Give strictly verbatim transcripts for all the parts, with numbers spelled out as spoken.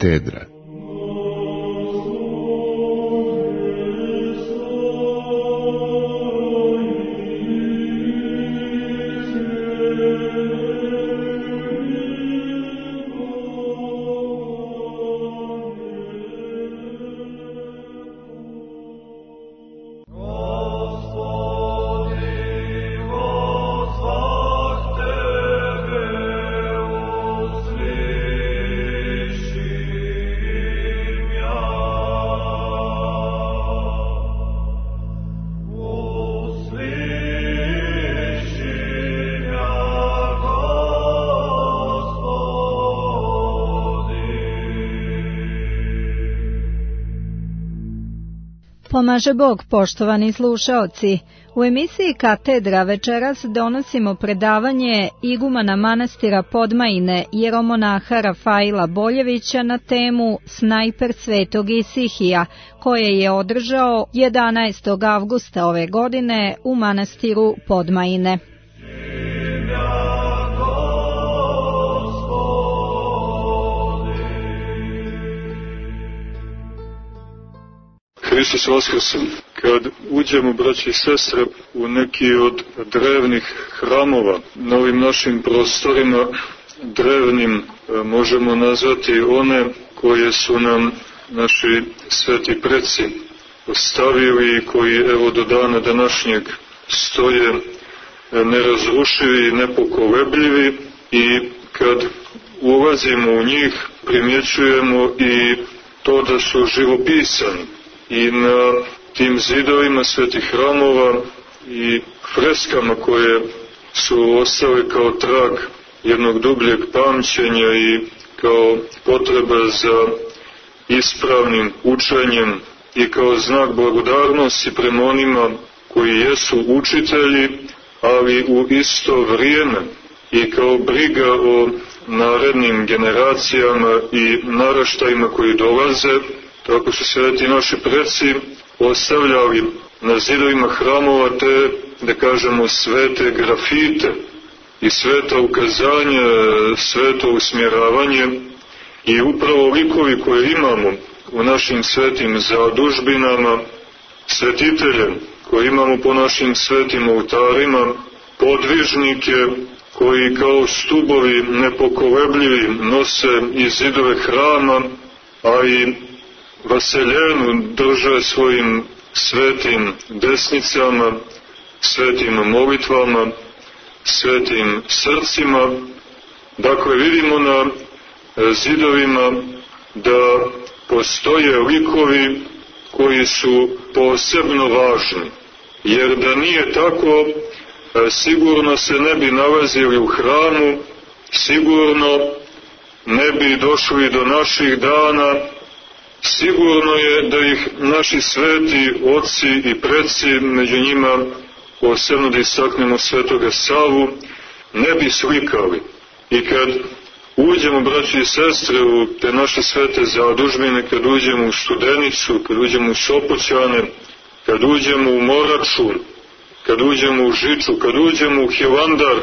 katedra. Pomaže Bog, poštovani slušaoci. U emisiji Katedra večeras donosimo predavanje igumana manastira Podmajine, jeromonaha Rafaila Boljevića na temu Snajper Svetog Isihija, koje je održao jedanaestog avgusta ove godine u manastiru Podmajine. Hristos vaskrsen. Kad uđemo, braći i sestre, u neki od drevnih hramova, na ovim našim prostorima drevnim možemo nazvati one koje su nam naši sveti preci ostavili i koji evo do dana današnjeg stoje nerazrušivi i nepokolebljivi, i kad ulazimo u njih primjećujemo i to da su živopisani. I na tim zidovima svetih hramova i freskama koje su ostale kao trag jednog dubljeg pamćenja i kao potreba za ispravnim učenjem i kao znak blagodarnosti prema onima koji jesu učitelji, ali u isto vrijeme i kao briga o narednim generacijama i naraštajima koji dolaze. Tako su sveti naši preci ostavljali na zidovima hramova te, da kažemo, svete grafite i sveta ukazanja, sveto usmjeravanje, i upravo likovi koje imamo u našim svetim zadužbinama, svetitelje koje imamo po našim svetim oltarima, podvižnike koji kao stubovi nepokolebljivi nose iz zidove hrama, a i vaseljenu drže svojim svetim desnicama, svetim molitvama, svetim srcima. Dakle, vidimo na zidovima da postoje likovi koji su posebno važni, jer da nije tako, sigurno se ne bi nalazili u hramu, sigurno ne bi došli do naših dana. Sigurno je da ih naši sveti oci i preci, među njima posebno da istaknemo svetoga Savu, ne bi slikali. I kad uđemo, braći i sestre, u te naše svete zadužbine, kad uđemo u Studenicu, kad uđemo u Sopoćane, kad uđemo u Moraču, kad uđemo u Žiču, kad uđemo u Hilandar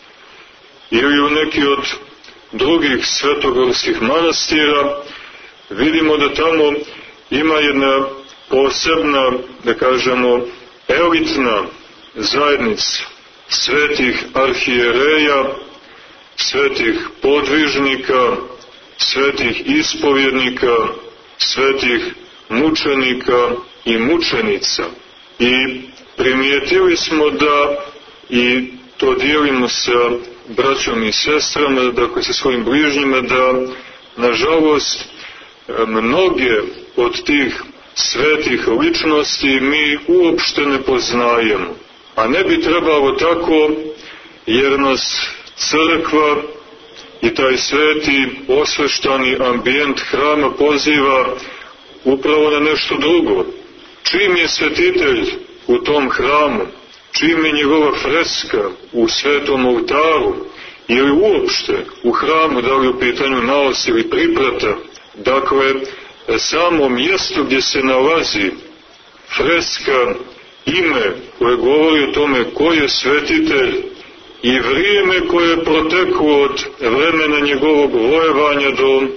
ili u neki od drugih svetogorskih manastira, vidimo da tamo ima jedna posebna, da kažemo, elitna zajednica svetih arhijereja, svetih podvižnika, svetih ispovjednika, svetih mučenika i mučenica. I primijetili smo da, i to dijelimo sa braćom i sestrama, dakle sa svojim bližnjima, da nažalost mnoge od tih svetih ličnosti mi uopšte ne poznajemo. A ne bi trebalo tako, jer nas crkva i taj sveti osveštani ambijent hrama poziva upravo na nešto drugo. Čim je svetitelj u tom hramu, čim je njegova freska u svetom oltaru ili uopšte u hramu, da li u pitanju naos ili priprata, dakle, samo mjesto gdje se nalazi freska, ime koje govori o tome ko je svetitelj i vrijeme koje je proteklo od vremena njegovog vojevanja do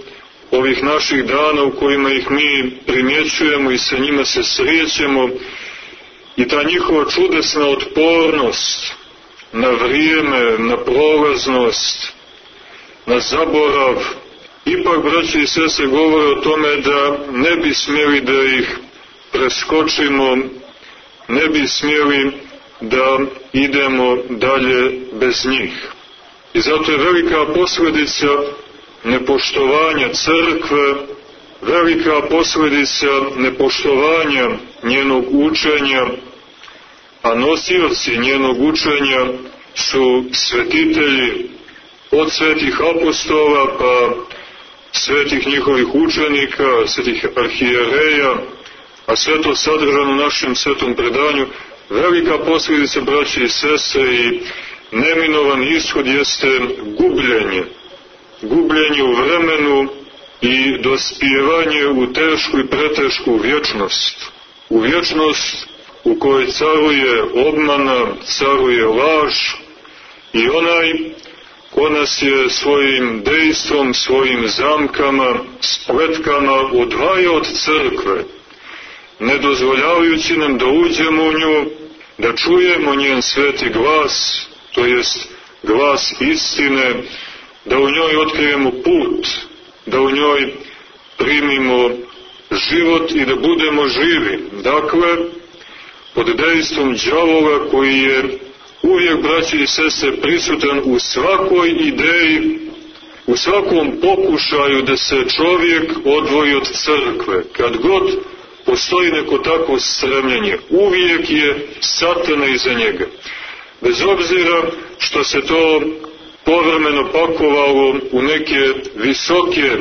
ovih naših dana u kojima ih mi primjećujemo i sa njima se srećemo, i ta njihova čudesna otpornost na vrijeme, na prolaznost, na zaborav, ipak, braći i sestre, govore o tome da ne bi smjeli da ih preskočimo, ne bi smjeli da idemo dalje bez njih. I zato je velika posljedica nepoštovanja crkve, velika posljedica nepoštovanja njenog učenja, a nosioci njenog učenja su svetitelji od svetih apostola pa svetih njihovih učenika, svetih arhijereja, a sve to sadržano u našem svetom predanju. Velika posljedica, braće i sestre, i neminovan ishod jeste gubljenje. Gubljenje u vremenu i dospijevanje u tešku i pretešku vječnost. U vječnost u kojoj caruje obmana, caruje laž, i onaj ko nas je svojim dejstvom, svojim zamkama, spletkama odvaja od crkve, ne dozvoljavajući nam da uđemo u nju, da čujemo njen sveti glas, to jest glas istine, da u njoj otkrijemo put, da u njoj primimo život i da budemo živi. Dakle, pod dejstvom đavola koji je uvijek, braći i sestre, prisutan u svakoj ideji, u svakom pokušaju da se čovjek odvoji od crkve. Kad god postoji neko takvo stremljenje, uvijek je Satana iza njega. Bez obzira što se to povremeno pakovalo u neke visoke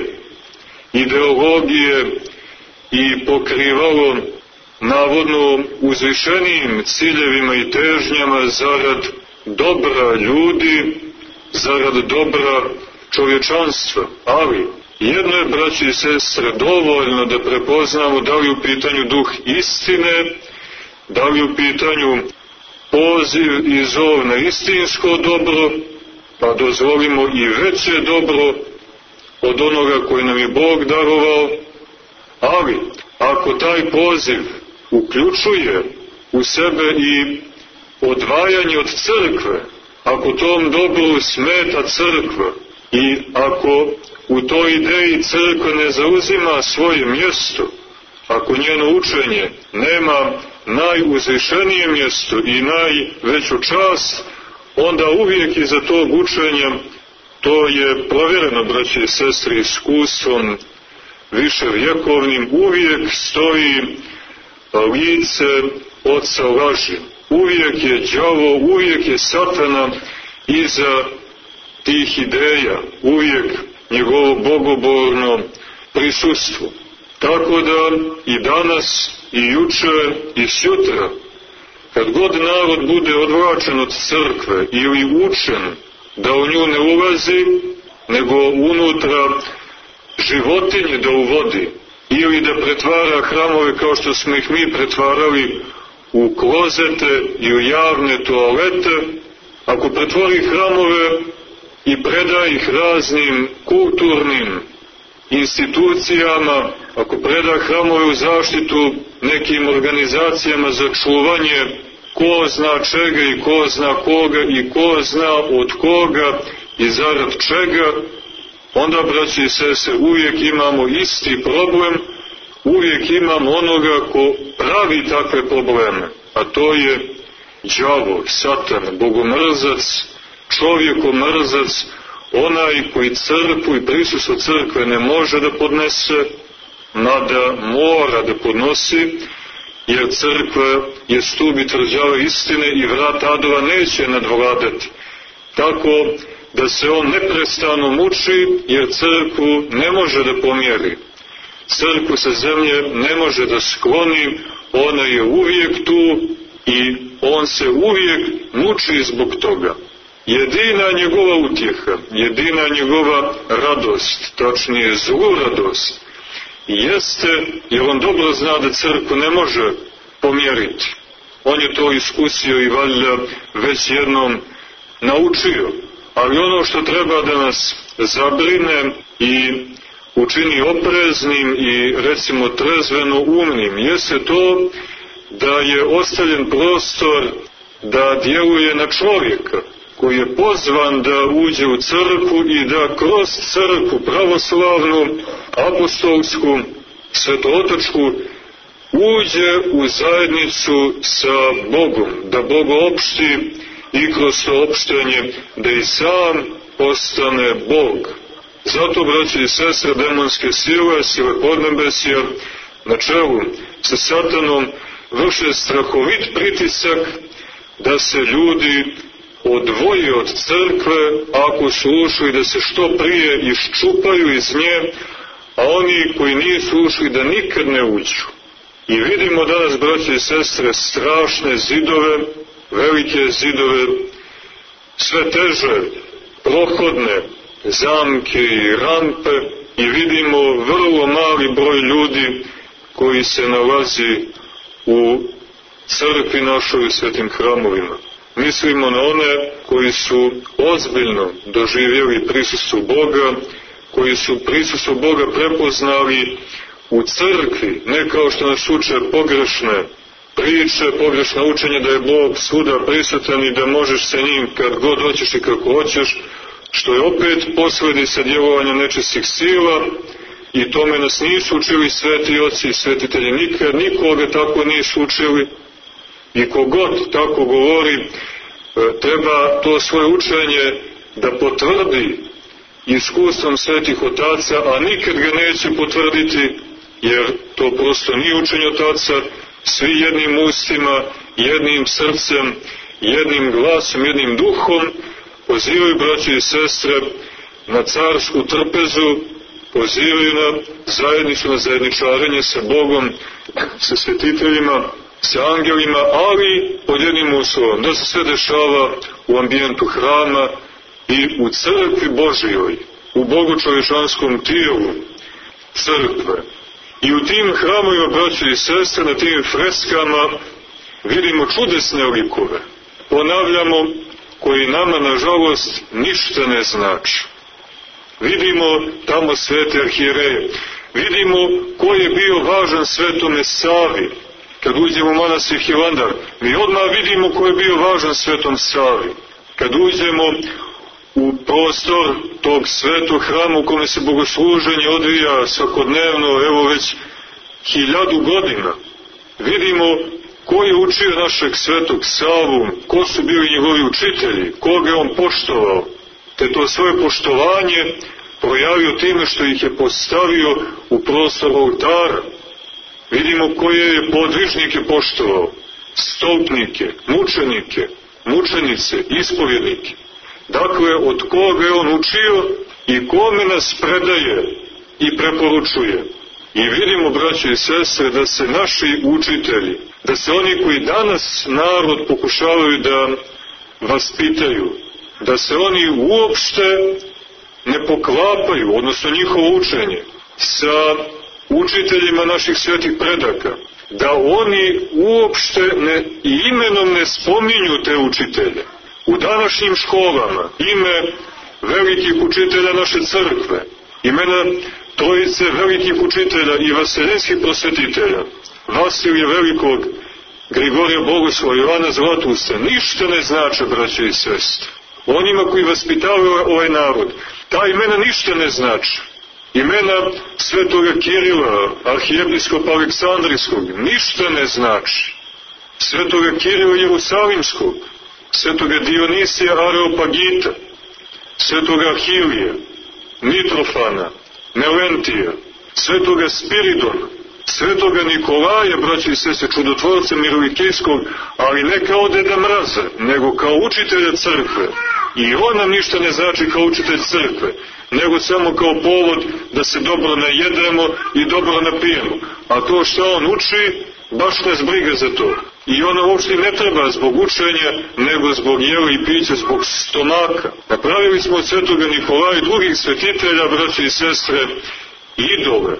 ideologije i pokrivalo navodno uzvišenijim ciljevima i težnjama zarad dobra ljudi, zarad dobra čovječanstva. Ali jedno je, braći i sestre, dovoljno da prepoznamo da li u pitanju duh istine, da li u pitanju poziv i zov na istinsko dobro, pa dozvolimo i veće dobro od onoga koji nam je Bog darovao. Ali ako taj poziv uključuje u sebe i odvajanje od crkve, ako tom dobru smeta crkva i ako u toj ideji crkva ne zauzima svoje mjesto, ako njeno učenje nema najuzvišenije mjesto i najveću čast, onda uvijek iza tog učenja, to je provjereno, braće i sestre, iskustvom više vjekovnim, uvijek stoji lice oca laži. Uvijek je đavo, uvijek je Satana iza tih ideja, uvijek njegovo bogoborno prisustvo. Tako da i danas, i juče, i sutra, kad god narod bude odvraćen od crkve ili učen da u nju ne ulazi, nego unutra životinje da uvodi, ili da pretvara hramove kao što smo ih mi pretvarali u klozete i u javne toalete, ako pretvori hramove i preda ih raznim kulturnim institucijama, ako preda hramove u zaštitu nekim organizacijama za čuvanje ko zna čega i ko zna koga i ko zna od koga i zarad čega, onda, braći i sestre, uvijek imamo isti problem, uvijek imamo onoga ko pravi takve probleme, a to je đavo, Satan, bogomrzac, čovjekomrzac, onaj koji crkvu i prisustvo crkve ne može da podnese, mada mora da podnosi, jer crkva je stup i tvrđava istine i vrat adova neće nadvladati. Tako da se on neprestano muči, jer crkvu ne može da pomjeri. Crkvu sa zemlje ne može da skloni, ona je uvijek tu i on se uvijek muči zbog toga. Jedina njegova utjeha, jedina njegova radost, tačnije zlu radost, jeste, jer on dobro zna da crkvu ne može pomjeriti. On je to iskusio i valjda već jednom naučio. Ali ono što treba da nas zabrine i učini opreznim i recimo trezveno umnim, jeste to da je ostavljen prostor da djeluje na čovjeka, koji je pozvan da uđe u crkvu i da kroz crkvu pravoslavnu, apostolsku, svetootočku, uđe u zajednicu sa Bogom, da Bog opšti i kroz to opštenje da i sam postane Bog. Zato, braći i sestre, demonske sile, sile podnebesja, na čelu sa Satanom, vrše strahovit pritisak da se ljudi odvoje od crkve, ako su ušli da se što prije iščupaju iz nje, a oni koji nisu ušli da nikad ne uđu. I vidimo danas, braći i sestre, strašne zidove, velike zidove, sve teže, prohodne zamke i rampe, i vidimo vrlo mali broj ljudi koji se nalazi u crkvi našoj u svetim hramovima. Mislimo na one koji su ozbiljno doživjeli prisustvo Boga, koji su prisustvo Boga prepoznali u crkvi, ne kao što nas uče pogrešne priče, pogrešna učenja da je Bog svuda prisutan i da možeš se njim kad god hoćeš i kako hoćeš, što je opet posledica djelovanja nečistih sila, i tome nas nisu učili sveti oci i svetitelji, nikad nikoga tako nisu učili, i kogod tako govori treba to svoje učenje da potvrdi iskustvom svetih otaca, a nikad ga neće potvrditi, jer to prosto nije učenje otaca. Svi jednim ustima, jednim srcem, jednim glasom, jednim duhom pozivaju, braći i sestre, na carsku trpezu, pozivaju na zajednicu, na zajedničarenje sa Bogom, sa svetiteljima, sa angelima, ali pod jednim uslovom, da se sve dešava u ambijentu hrama i u crkvi Božijoj, u bogočovječanskom tijelu crkve. I u tim hramovima, braći i sestre, na tim freskama vidimo čudesne likove. Ponavljamo, koji nama, nažalost, ništa ne znači. Vidimo tamo svete arhijereje. Vidimo ko je bio važan Svetome Savi. Kad uđemo u manastir Hilandar, mi odmah vidimo ko je bio važan Svetom Savi. Kad uđemo u prostor tog svetog hrama u kome se bogosluženje odvija svakodnevno, evo već hiljadu godina, vidimo ko je učio našeg Svetog Savu, ko su bili njegovi učitelji, koga je on poštovao, te to svoje poštovanje projavio time što ih je postavio u prostor oltara. Vidimo koje je podvižnike poštovao, stolpnike, mučenike, mučenice, ispovjednike. Dakle, od koga je on učio i kome nas predaje i preporučuje. I vidimo, braće i sestre, da se naši učitelji, da se oni koji danas narod pokušavaju da vaspitaju, da se oni uopšte ne poklapaju, odnosno njihovo učenje, sa učiteljima naših svetih predaka, da oni uopšte ne, i imenom ne spominju te učitelje. U današnjim školama ime velikih učitelja naše crkve, imena trojice velikih učitelja i vaseljenskih prosvetitelja, Vasilija Velikog, Grigorija Bogoslova, Jovana Zlatusta, ništa ne znače, braće i sestre. Onima koji vaspitavaju ovaj narod, ta imena ništa ne znače. Imena svetoga Kirila, arhijepiskopa Aleksandrijskog, ništa ne znači. Svetoga Kirila Jerusalimskog, svetoga Dionisija Areopagita, svetoga Ahilija, Mitrofana, Melentija, svetoga Spiridona, svetoga Nikolaja, braći i sestre, čudotvorca Mirovikijskog, ali ne kao Deda Mraza, nego kao učitelja crkve. I on nam ništa ne znači kao učitelj crkve, nego samo kao povod da se dobro najedemo i dobro napijemo. A to što on uči, baš nas briga za to. I ona uopšte ne treba zbog učenja, nego zbog jela i pića, zbog stomaka. Napravili smo od svetoga Nikolaja i drugih svetitelja, braći i sestre, idole.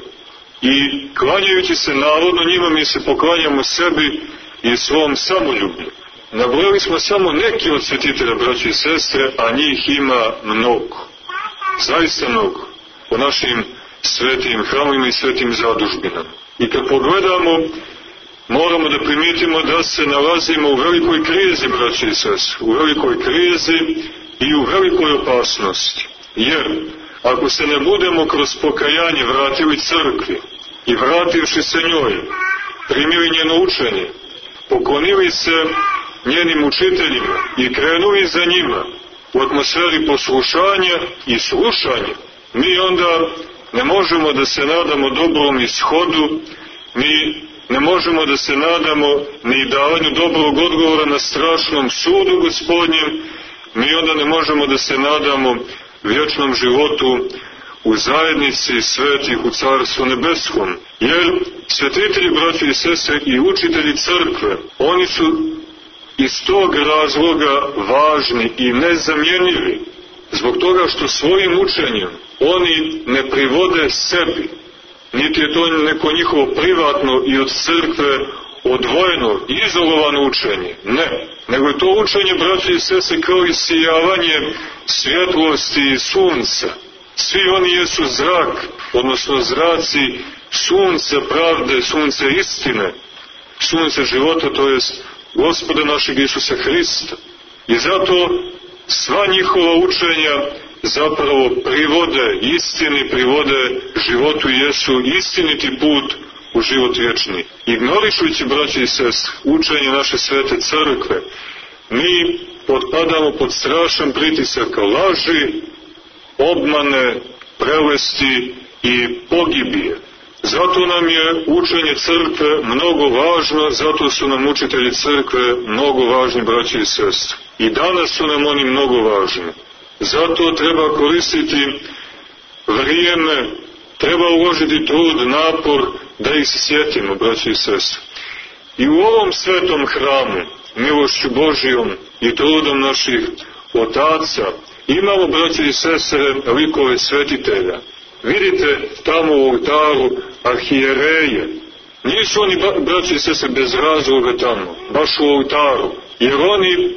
I klanjajući se navodno njima, mi se poklanjamo sebi i svom samoljublju. Nabrojali smo samo neki od svetitelja, braći i sestre, a njih ima mnogo. Zaista mnogo. Po našim svetim hramovima i svetim zadužbinama. I kad pogledamo, moramo da primijetimo da se nalazimo u velikoj krizi, braći i sestre, u velikoj krizi i u velikoj opasnosti. Jer ako se ne budemo kroz pokajanje vratili crkvi i vrativši se njoj, primili njeno učenje, poklonili se njenim učiteljima i krenuli za njima u atmosferi poslušanja i slušanja, mi onda ne možemo da se nadamo dobrom ishodu, mi ne možemo da se nadamo ni davanju dobrog odgovora na strašnom sudu Gospodnjem, mi onda ne možemo da se nadamo vječnom životu u zajednici svetih u Carstvu nebeskom. Jer svetitelji, braći i sestre, i učitelji crkve, oni su iz tog razloga važni i nezamjenjivi, zbog toga što svojim učenjem oni ne privode sebi, niti je to neko njihovo privatno i od crkve odvojeno, izolovano učenje. Ne, nego je to učenje, braći i sestre, kao i sijavanje svjetlosti i sunca. Svi oni jesu zrak, odnosno zraci sunca pravde, sunce istine, sunce života, to jest Gospoda našeg Isusa Hrista. I zato sva njihova učenja zapravo privode istini, privode životu i jesu istiniti put u život vječni. Ignorišujući, braći i sestre, učenje naše svete crkve, mi potpadamo pod strašan pritisak laži, obmane, prelesti i pogibije. Zato nam je učenje crkve mnogo važno, zato su nam učitelji crkve mnogo važni, braći i sestre. I danas su nam oni mnogo važni. Zato treba koristiti vrijeme, treba uložiti trud, napor da ih se sjetimo, braći i sestre. I u ovom svetom hramu, milošću Božijom i trudom naših otaca, imamo, braći i sestre, likove svetitelja. Vidite tamo u oltaru arhijereje. Nisu oni, braći i sestre, bez razloga tamo, baš u oltaru, jer oni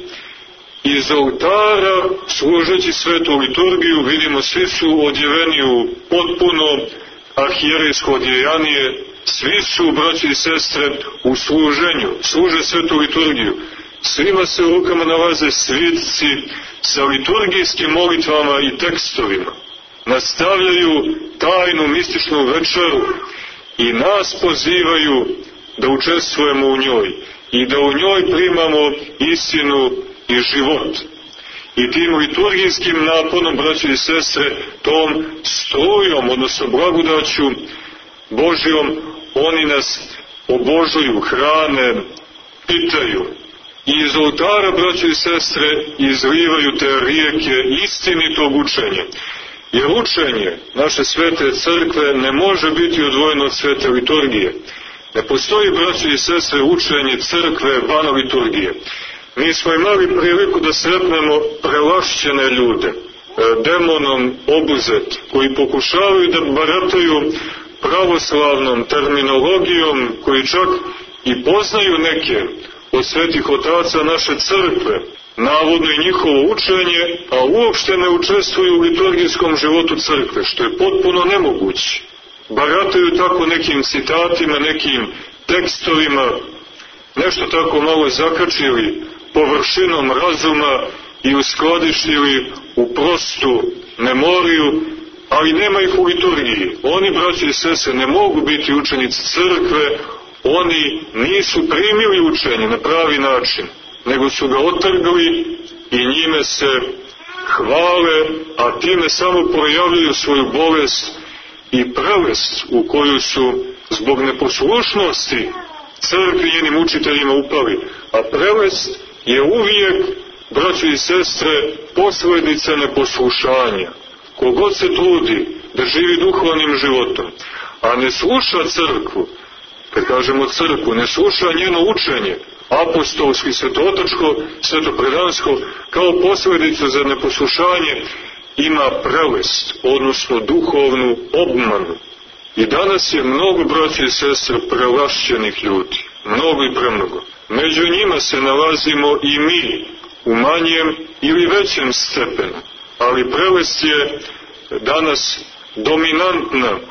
iz oltara, služeći svetu liturgiju, vidimo, svi su odjeveni u potpuno arhijerejsko odjejanije, svi su, braći i sestre, u služenju, služe svetu liturgiju. Svima se u rukama nalaze svitci sa liturgijskim molitvama i tekstovima. Nastavljaju tajnu mističnu večeru i nas pozivaju da učestvujemo u njoj i da u njoj primamo istinu i život. I tim liturgijskim naponom, braći i sestre, tom strujom, odnosno blagodaću Božjom, oni nas obožuju, hrane, pitaju. I iz oltara, braći i sestre, izlivaju te rijeke istinitog učenja. Jer učenje naše svete crkve ne može biti odvojeno od svete liturgije. Ne postoji, braći i sestre, učenje crkve van liturgije. Mi smo imali priliku da sretnemo prelašćene ljude, demonom obuzet, koji pokušavaju da barataju pravoslavnom terminologijom, koji čak i poznaju neke od svetih otaca naše crkve, navodno i njihovo učenje, a uopšte ne učestvuju u liturgijskom životu crkve, što je potpuno nemoguće. Barataju tako nekim citatima, nekim tekstovima, nešto tako malo zakačili površinom razuma i uskladištili u prostu memoriju, ali nema ih u liturgiji. Oni, braći i sestre, ne mogu biti učenici crkve, oni nisu primili učenje na pravi način, nego su ga otrgli i njime se hvale, a time samo projavljuju svoju bolest i prelest u koju su zbog neposlušnosti crkvi njenim učiteljima upali. A prelest je uvijek, braći i sestre, posledica neposlušanja. Kogod se trudi da živi duhovnim životom, a ne sluša crkvu, kad kažemo crkvu, ne sluša njeno učenje, apostolski, svetotačko, svetopredansko, kao posledicu za neposlušanje, ima prelest, odnosno duhovnu obmanu. I danas je mnogo, braći i sestre, prelašćenih ljudi, mnogo i premnogo. Među njima se nalazimo i mi, u manjem ili većem stepenu, ali prelest je danas dominantna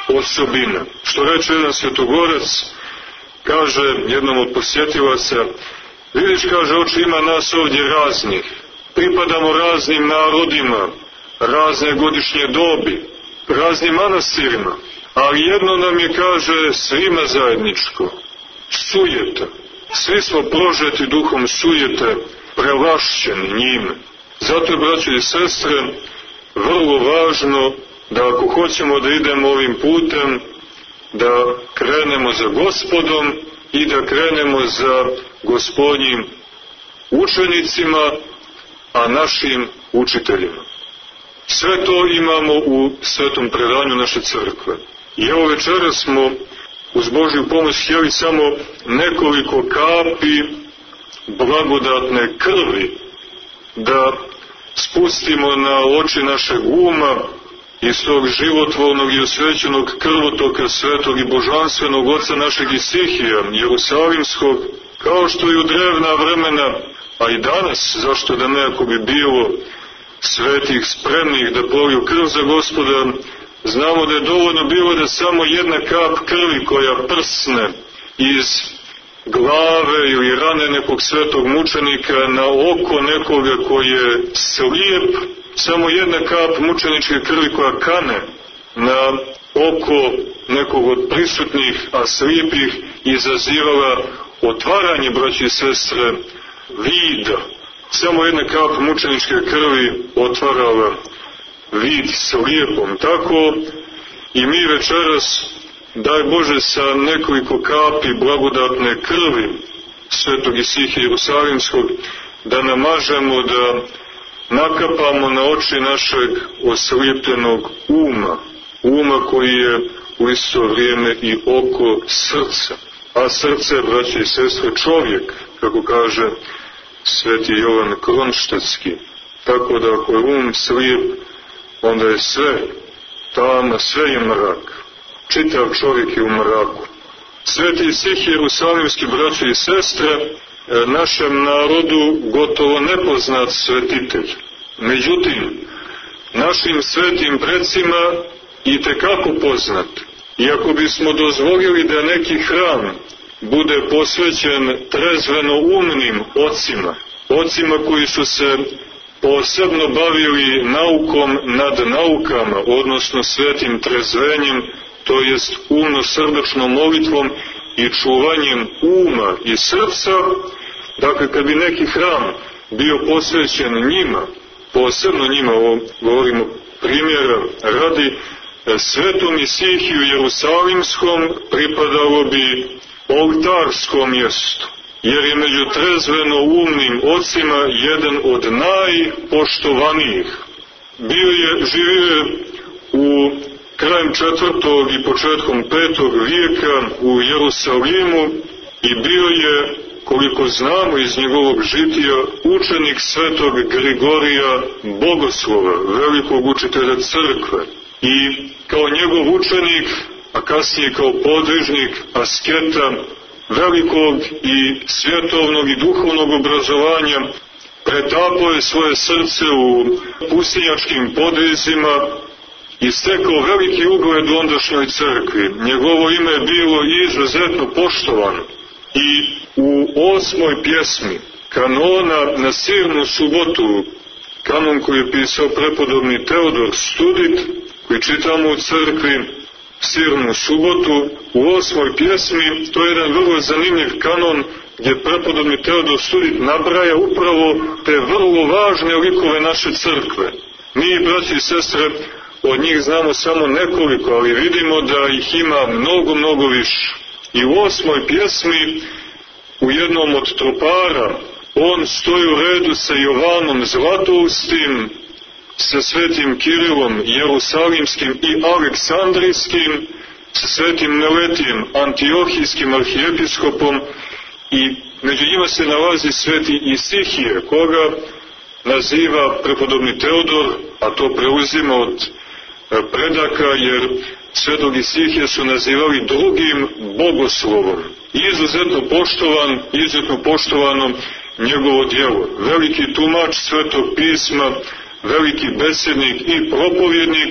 osobina. Što reče jedan svetogorac, kaže jednom od posjetilaca, vidiš, kaže, oče, ima nas ovdje raznih, pripadamo raznim narodima, razne godišnje dobi, raznim manastirima, ali jedno nam je, kaže, svima zajedničko, sujeta. Svi smo prožeti duhom sujete, prevašćeni njime. Zato je, braćo i sestre, vrlo važno da ako hoćemo da idemo ovim putem, da krenemo za Gospodom i da krenemo za Gospodnjim učenicima, a našim učiteljima. Sve to imamo u svetom predanju naše crkve. I evo večera smo uz Božju pomoć htjeli samo nekoliko kapi blagodatne krvi da spustimo na oči našeg uma iz tog životvornog i osvećenog krvotoka svetog i božanstvenog oca našeg Isihija, Jerusalimskog, kao što i u drevna vremena, a i danas, zašto da ne, ako bi bilo svetih spremnih da proliju krv za Gospoda, znamo da je dovoljno bilo da samo jedna kap krvi koja prsne iz glave ili rane nekog svetog mučenika na oko nekoga koji je slijep, samo jedna kap mučeničke krvi koja kane na oko nekog od prisutnih, a slijepih, izazivala otvaranje, braći i sestre, vida. Samo jedna kap mučeničke krvi otvarala vid slijepom. Tako i mi večeras, daj Bože, sa nekoliko kapi blagodatne krvi svetog Isihija Jerusalimskog, da namažemo, da nakapamo na oči našeg oslijepljenog uma, uma koji je u isto vrijeme i oko srca. A srce, braći i sestre, čovjek, kako kaže sveti Jovan Kronštatski. Tako da ako je um slijep, onda je sve tama, sve je mrak. Čitav čovjek je u mraku. Sveti Isihije Jerusalimski, braći i sestre, našem narodu gotovo nepoznat svetitelj. Međutim, našim svetim precima i tekako poznat. I ako bismo dozvolili da neki hram bude posvećen trezveno umnim ocima, ocima koji su se posebno bavili naukom nad naukama, odnosno svetim trezvenjem, to jest umno-srdačnom molitvom i čuvanjem uma i srca, dakle, kad bi neki hram bio posvećen njima, posebno njima, ovo govorimo primjera radi, svetom Isihiju Jerusalimskom pripadalo bi oltarsko mjesto, jer je među trezveno umnim ocima jedan od najpoštovanijih. Bio je, živio je u krajem četvrtog i početkom petog vijeka u Jerusalimu i bio je, koliko znamo iz njegovog žitija, učenik svetog Grigorija Bogoslova, velikog učitelja crkve. I kao njegov učenik, a kasnije kao podvižnik, asketa, velikog i svjetovnog i duhovnog obrazovanja, pretapao je svoje srce u pustinjačkim podvizima i stekao veliki ugled u ondašnjoj crkvi. Njegovo ime je bilo izuzetno poštovano. I u osmoj pjesmi kanona na Sirnu subotu, kanon koji je pisao prepodobni Teodor Studit, koji čitamo u crkvi, Sirnu subotu, u osmoj pjesmi, to je jedan vrlo zanimljiv kanon gdje prepodobni Teodor Studit nabraja upravo te vrlo važne likove naše crkve. Mi, braći i sestre, od njih znamo samo nekoliko, ali vidimo da ih ima mnogo, mnogo više. I u osmoj pjesmi, u jednom od tropara, on stoji u redu sa Jovanom Zlatoustim, sa svetim Kirilom Jerusalimskim i Aleksandrijskim, sa svetim Meletijem Antiohijskim arhijepiskopom, i među njima se nalazi sveti Isihije, koga naziva prepodobni Teodor, a to preuzima od predaka, jer svetog Isihije su nazivali drugim bogoslovom. Izuzetno poštovan, izuzetno poštovano njegovo djelo. Veliki tumač svetog pisma, veliki besednik i propovjednik,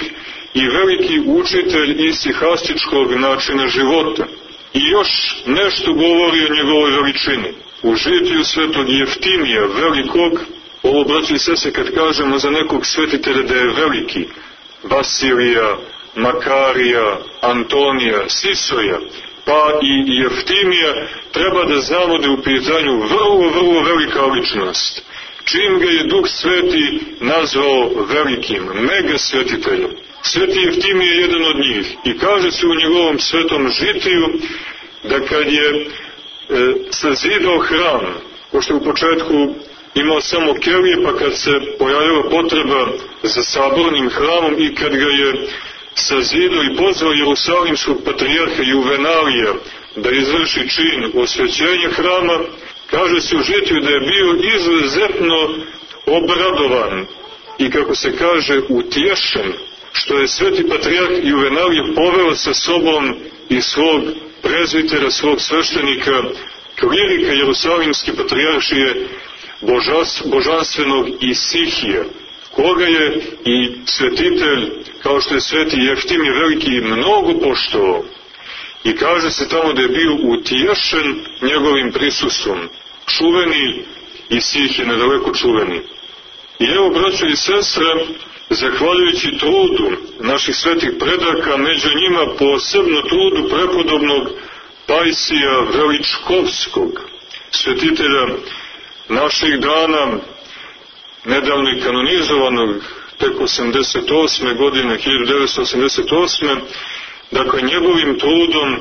i veliki učitelj isihastičkog načina života. I još nešto govori o njegovoj veličini. U žitiju svetog Jeftimija, velikog, ovo, braći i sestre, kad kažemo za nekog svetitelja da je veliki, Vasilija, Makarija, Antonija, Sisoja, pa i Jeftimija, treba da znamo da je u pitanju vrlo, vrlo velika ličnost. Čim ga je Duh Sveti nazvao velikim, mega svetiteljem. Sveti Jeftimije je jedan od njih i kaže se u njegovom svetom žitiju da kad je e, sazidao hram, pošto u početku imao samo kelije, pa kad se pojavila potreba za sabornim hramom i kad ga je sazidao i pozvao Jerusalimskog patrijarha Juvenalija da izvrši čin osvećenja hrama, kaže se u žitiju da je bio izuzetno obradovan i, kako se kaže, utješen, što je sveti patrijarh Juvenalije poveo sa sobom i svog prezvitera, svog sveštenika, klirika Jerusalimske patrijaršije božas, božanstvenog Isihija, koga je i svetitelj, kao što je sveti Jeftimije veliki, mnogo poštovao. I kaže se tamo da je bio utješen njegovim prisustvom. Čuveni Isihije, nedaleko čuveni. I evo, braćo i sestre, zahvaljujući trudu naših svetih predaka, među njima posebno trudu prepodobnog Pajsija Veličkovskog, svetitelja naših dana, nedavno i kanonizovanog, tek osamdeset osme godine, hiljadu devetsto osamdeset osme, dakle njegovim trudom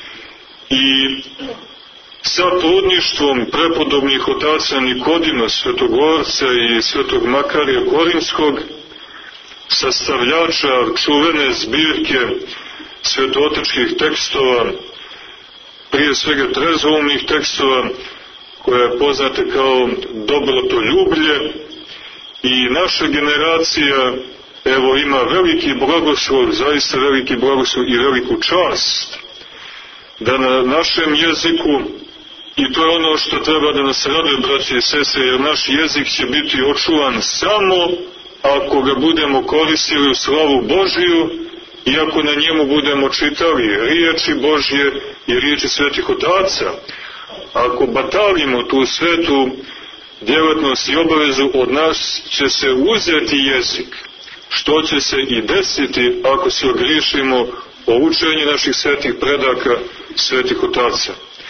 i sa trudništvom prepodobnih otaca Nikodima, Svetogorca i Svetog Makarija Korinskog, sastavljača čuvene zbirke svetootačkih tekstova, prije svega trezvoumnih tekstova, koja je poznata kao dobrotoljublje, i naša generacija, evo, ima veliki blagoslov, zaista veliki blagoslov i veliku čast, da na našem jeziku, i to je ono što treba da nas raduje, braći i sestre, jer naš jezik će biti očuvan samo ako ga budemo koristili u slavu Božiju i ako na njemu budemo čitali riječi Božje i riječi svetih otaca. Ako batalimo tu svetu djelatnost i obavezu, od nas će se uzeti jezik, što će se i desiti ako se ogriješimo o učenju naših svetih predaka, svetih otaca.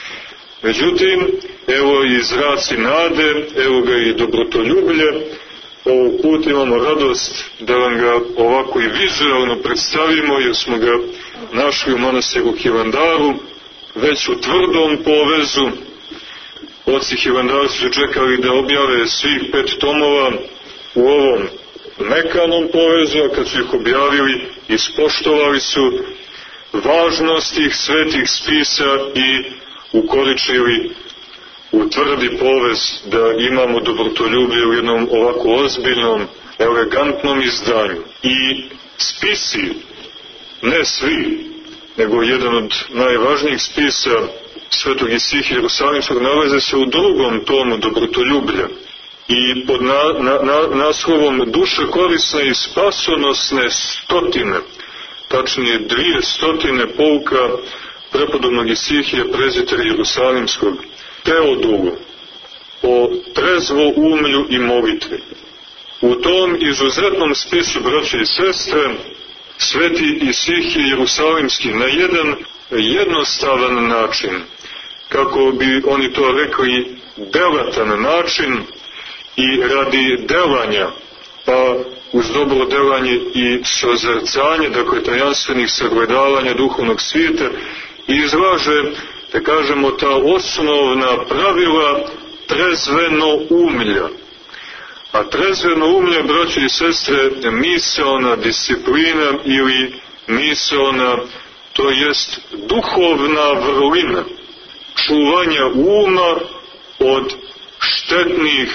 Međutim, evo i zraci nade, evo ga i dobrotoljublje. Ovog put imamo radost da vam ga ovako i vizualno predstavimo, jer smo ga našli u manastiru Hilandaru, već u tvrdom povezu. Oci Hilandari su čekali da objave svih pet tomova u ovom mekanom povezu, a kad su ih objavili, ispoštovali su važnost tih svetih spisa i ukoričili u tvrdi povez da imamo dobrotoljublje u jednom ovako ozbiljnom, elegantnom izdanju. I spisi, ne svi, nego jedan od najvažnijih spisa svetog Isihija Jerusalimskog nalaze se u drugom tomu dobrotoljublja i pod na, na, na, naslovom Duše korisne i spasonosne stotine, tačnije dvije stotine pouka prepodobnog Isihija, prezvitera Jerusalimskog, Teodulu, o trezvoumlju i molitvi. U tom izuzetnom spisu, braće i sestre, sveti Isihije Jerusalimski na jedan jednostavan način, kako bi oni to rekli, delatan način i radi delanja, pa uz dobro delanje i sozrcanje, dakle tajanstvenih sagledavanja duhovnog svijeta, izlaže, da kažemo, ta osnovna pravila trezveno umlja. A trezveno umlje, braći i sestre, misaona disciplina ili misaona, to jest duhovna vrlina, čuvanja uma od štetnih,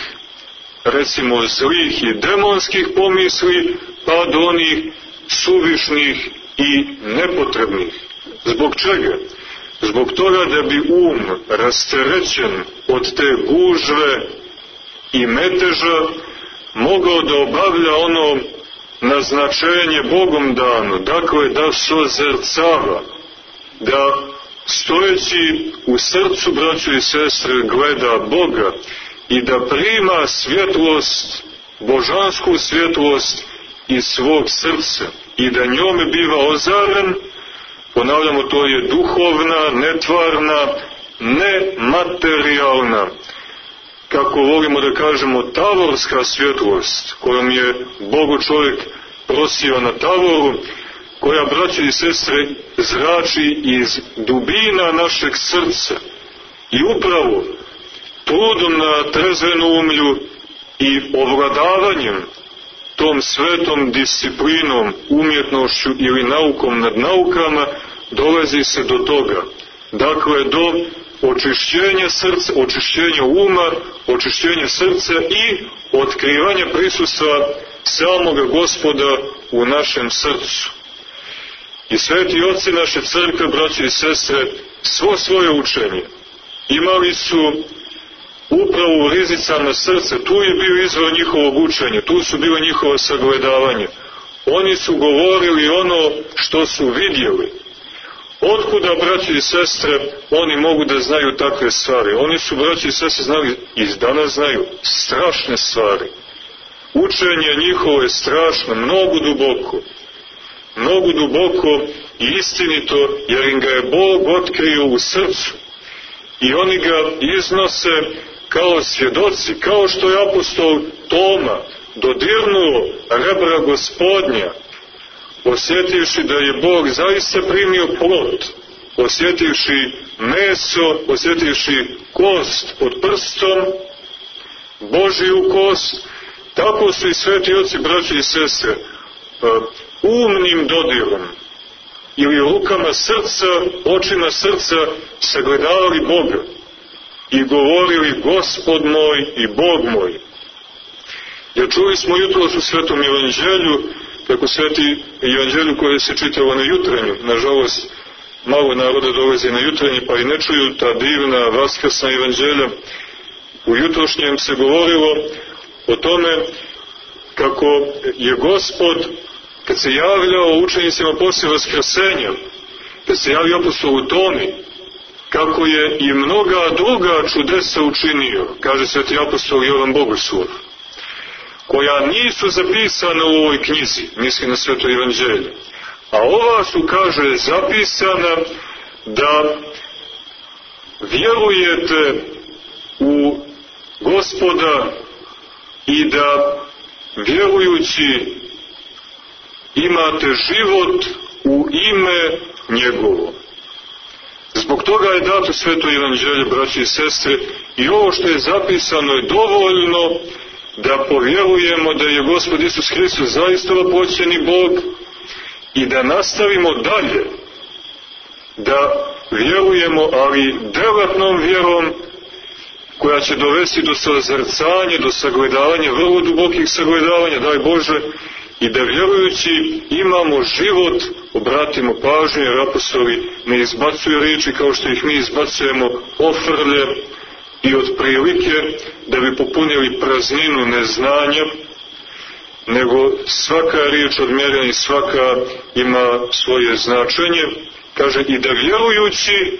recimo zlih i demonskih pomisli, pa do onih suvišnih i nepotrebnih. Zbog čega? Zbog toga da bi um rasterećen od te gužve i meteža mogao da obavlja ono naznačenje Bogom dano, dakle da sozercava, da stojeći u srcu, braćo i sestre, gleda Boga i da prima svjetlost, božansku svjetlost iz svog srca i da njome biva ozaren. Ponavljamo, to je duhovna, netvarna, nematerijalna, kako volimo da kažemo, tavorska svjetlost, kojom je Bogo čovjek prosio na tavoru, koja, braće i sestre, zrači iz dubina našeg srca. I upravo trudom na trezvenoumlju i ovladavanjem tom svetom disciplinom, umjetnošću ili naukom nad naukama, dolazi se do toga. Dakle, do očišćenja srca, očišćenja uma, očišćenja srca i otkrivanja prisustva samoga Gospoda u našem srcu. I sveti oci naše crkve, braće i sestre, svo svoje učenje imali su upravo u rizicama srca. Tu je bio izvor njihovog učenja, tu su bilo njihovo sagledavanje. Oni su govorili ono što su vidjeli. Otkuda, braći i sestre, oni mogu da znaju takve stvari? Oni su, braći i sestre, znali, i danas znaju, strašne stvari. Učenje njihovo je strašno, mnogo duboko. Mnogo duboko i istinito, jer im ga je Bog otkrio u srcu. I oni ga iznose kao svjedoci, kao što je apostol Toma dodirnuo rebra Gospodnja, osjetivši da je Bog zaista primio plod, osjetivši meso, osjetivši kost pod prstom, Božiju kost. Tako su i sveti oci, braći i sestre, umnim dodirom ili rukama srca, očima srca sagledavali Boga i govorili Gospod moj i Bog moj. Jer čuli smo jutros u Svetom Evanđelju, kako Sveti Evanđelju koje se čitalo na jutrenju, nažalost malo naroda dolazi na jutrenje pa i ne čuju ta divna vaskrsna Evanđelja. U jutrošnjem se govorilo o tome kako je Gospod, kad se javljao učenicima poslije vaskrsenja, kad se javio apostolu Tomi, kako je i mnoga druga čudesa učinio, kaže sveti apostol Jovan Bogoslov, koja nisu zapisana u ovoj knjizi, misli na Sveto Evanđelje. A ova su, kaže, zapisana da vjerujete u Gospoda i da vjerujući imate život u ime njegovo. Zbog toga je dato Sveto Evanđelje, braći i sestre, i ovo što je zapisano je dovoljno da povjerujemo da je Gospod Isus Hristos zaista vapoćeni Bog i da nastavimo dalje, da vjerujemo, ali delatnom vjerom koja će dovesti do sozrcanja, do sagledavanja, vrlo dubokih sagledavanja, daj Bože, i da vjerujući imamo život, obratimo pažnju, jer apostoli ne izbacuju riječi kao što ih mi izbacujemo ofrlje i od prilike da bi popunili prazninu neznanja, nego svaka riječ odmjerena i svaka ima svoje značenje. Kaže, i da vjerujući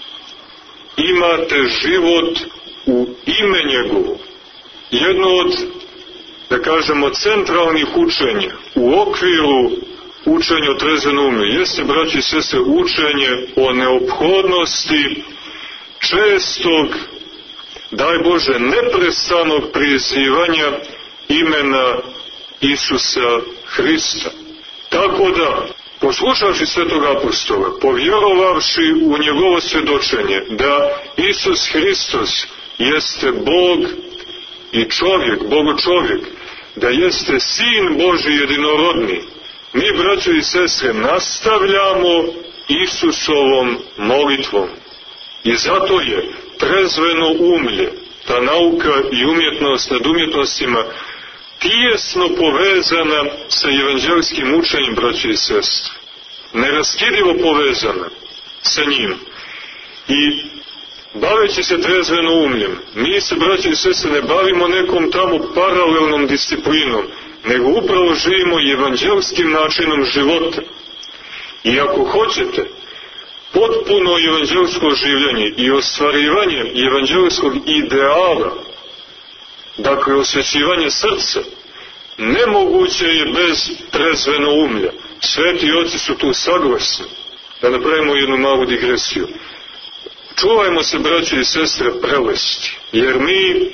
imate život u ime njegovo. Jedno od, da kažemo, centralnih učenja u okviru učenja o trezvenoumu jeste, braći i sestre, učenje o neophodnosti čestog, daj Bože, neprestanog prizivanja imena Isusa Hrista. Tako da, poslušavši svetog apostola, povjerovavši u njegovo svjedočenje da Isus Hristos jeste Bog i čovjek, Bogo čovjek, da jeste Sin Božji jedinorodni, mi, braćo i sestre, nastavljamo Isusovom molitvom. I zato je trezveno umlje, ta nauka i umjetnost nad umjetnostima, tijesno povezana sa evanđelskim učenjem, braće i sestre. Neraskidivo povezana sa njim. I baveći se trezveno umljem, mi se, braće i sestre, ne bavimo nekom tamo paralelnom disciplinom, nego upravo živimo evanđelskim načinom života. I ako hoćete potpuno evanđelsko življenje i ostvarivanje evanđelskog ideala, dakle osvećivanje srca, nemoguće je bez trezvenoumlja. Sveti oci su tu saglasni. Da napravimo jednu malu digresiju. Čuvajmo se, braće i sestre, prelesti, jer mi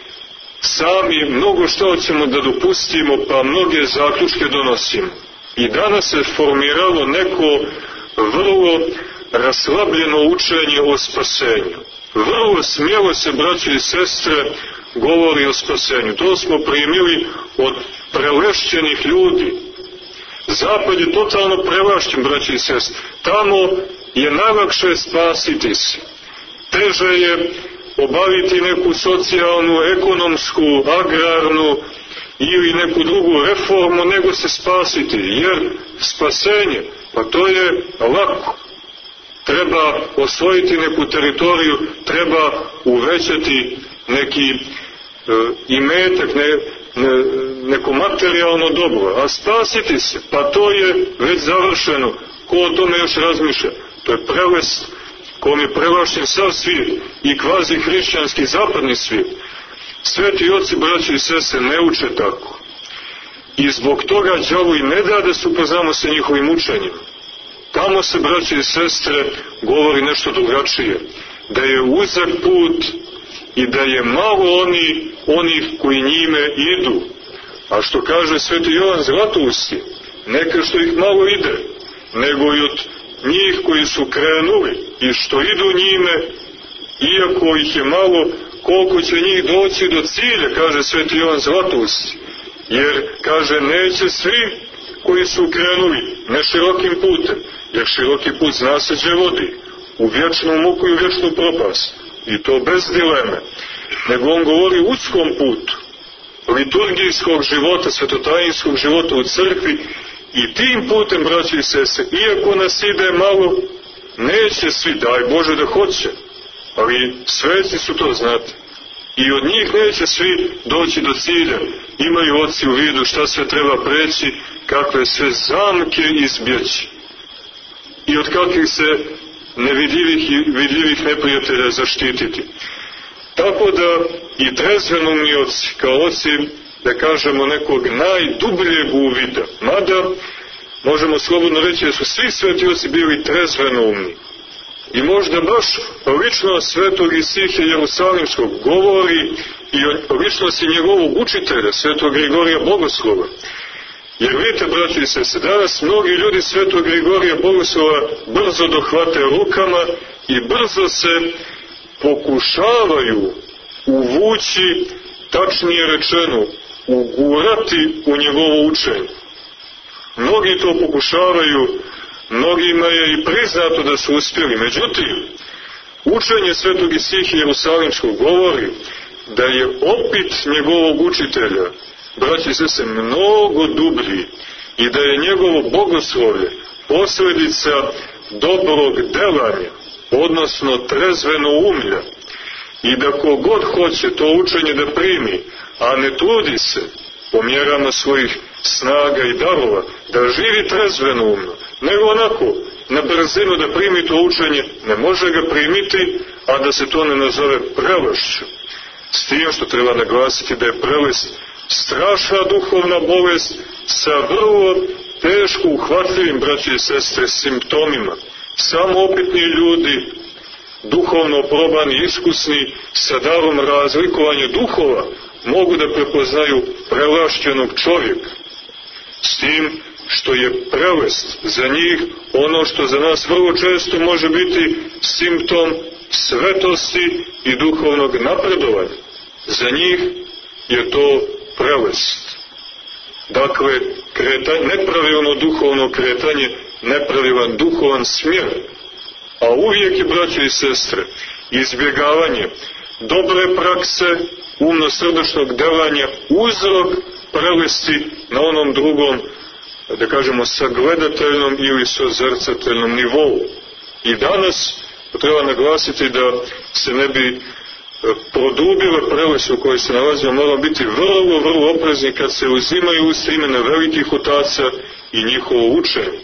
sami mnogo što ćemo da dopustimo, pa mnoge zaključke donosimo. I danas se formiralo neko vrlo raslabljeno učenje o spasenju. Vrlo smjelo se, braće i sestre, govori o spasenju. To smo primili od prelešćenih ljudi. Zapad je totalno prelašćen, braće i sestre. Tamo je najlakše spasiti se. Teže je obaviti neku socijalnu, ekonomsku, agrarnu ili neku drugu reformu nego se spasiti, jer spasenje, pa to je lako. Treba osvojiti neku teritoriju, treba uvećati neki e, imetak, ne, ne, neko materijalno dobro, a spasiti se, pa to je već završeno. Ko o tome još razmišlja? To je prelest kom je prelašćen sav svijet i kvazi hrišćanski zapadni svijet. Sveti oci, braći i sestre, ne uče tako. I zbog toga đavo i ne da da se upoznamo sa njihovim učenjem. Tamo se, braći i sestre, govori nešto drugačije. Da je uzak put i da je malo oni, onih koji njime idu. A što kaže sveti Jovan Zlatousti, neka što ih malo ide, nego i od njih koji su krenuli i što idu njime, iako ih je malo, koliko će njih doći do cilja, kaže sveti Jovan Zlatousti. Jer, kaže, neće svi koji su krenuli ne širokim putem, jer široki put zna se gdje vodi, u vječnu muku i u vječnu propast. I to bez dileme. Nego on govori o uskom putu, liturgijskog života, svetotajinskog života u crkvi, i tim putem, braći i sestre, iako nas ide malo, neće svi, daj Bože da hoće, ali sveci su to, znate. I od njih neće svi doći do cilja. Imaju oci u vidu šta sve treba preći, kakve sve zamke izbjeći. I od kakvih se nevidljivih i vidljivih neprijatelja zaštititi. Tako da i trezvenomni oci, kao oci, da kažemo, nekog najdubljeg uvida, mada možemo slobodno reći da su svi sveti oci bili trezvenoumni. I možda baš lično svetog Isihija Jerusalimskog govori i o ličnosti njegovog učitelja, svetog Grigorija Bogoslova. Jer vidite, braći i sestre, danas mnogi ljudi svetog Grigorija Bogoslova brzo dohvate rukama i brzo se pokušavaju uvući, tačnije rečeno, ugurati u njegovo učenje. Mnogi to pokušavaju, mnogima je i priznato da su uspjeli. Međutim, učenje svetog Isihija Jerusalimskog govori da je opit njegovog učitelja, braći i sestre, mnogo dublji i da je njegovo bogoslovlje posljedica dobrog delanja, odnosno trezveno umlja, i da kogod hoće to učenje da primi, a ne trudi se po mjerama svojih snaga i darova, da živi trezveno umno, nego onako, na brzinu da primi to učenje, ne može ga primiti, a da se to ne nazove prelešću. S tim što treba naglasiti da je prelest strašna duhovna bolest sa vrlo teško uhvatljivim, braći i sestre, simptomima. Samo opitni ljudi, duhovno probani, iskusni, sa darom razlikovanja duhova, mogu da prepoznaju prelašćenog čovjeka. S tim što je prelest za njih ono što za nas vrlo često može biti simptom svetosti i duhovnog napredovanja. Za njih je to prelest. Dakle, kretanje, nepravilno duhovno kretanje, nepravilan duhovan smjer. A uvijek je, braće i sestre, izbjegavanje dobre prakse, umno-srdačnog delanja, uzrok prelesti na onom drugom, da kažemo, sagledateljnom ili sozrcateljnom nivou. I danas treba naglasiti da se ne bi produbile prelesu u kojoj se nalazimo, moramo biti vrlo, vrlo oprezni kad se uzimaju usta imena velikih otaca i njihovo učenje.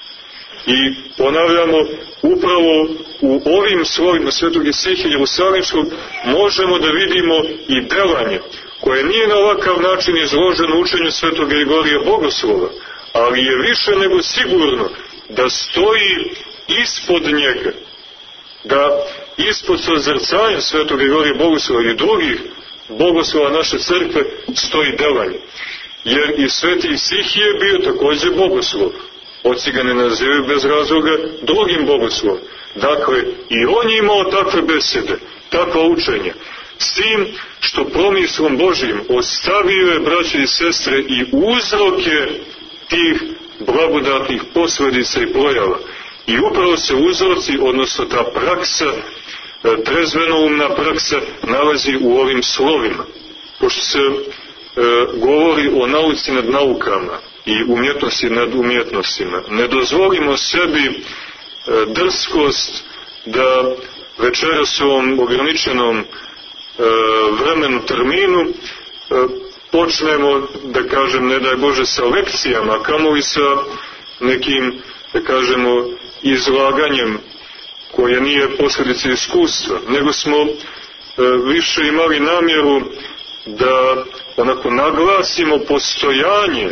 I ponavljamo, upravo u ovim slovima Svetog Isihija Jerusalimskog možemo da vidimo i delanje, koje nije na ovakav način izloženo u učenju Svetog Grigorija Bogoslova, ali je više nego sigurno da stoji ispod njega, da ispod sozrcanja Svetog Grigorija Bogoslova i drugih bogoslova naše crkve stoji delanje. Jer i Sveti Isihije je bio također bogoslov. Oci ga ne nazivaju bez razloga drugim bogoslovom. Dakle, i on je imao takve besede, takva učenja. S tim što promislom Božijim ostavio je, braće i sestre, i uzroke tih blagodatnih posledica i projava. I upravo se uzroci, odnosno ta praksa, trezvenoumna praksa, nalazi u ovim slovima. Pošto se e, govori o nauci nad naukama i umjetnosti nad umjetnostima, ne dozvolimo sebi e, drskost da večeras u ovom ograničenom e, vremenu, terminu, e, počnemo, da kažem, ne daj Bože, sa lekcijama, kamoli sa nekim, da kažemo, izlaganjem koje nije posljedica iskustva, nego smo e, više imali namjeru da onako naglasimo postojanje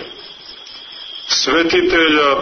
svetitelja,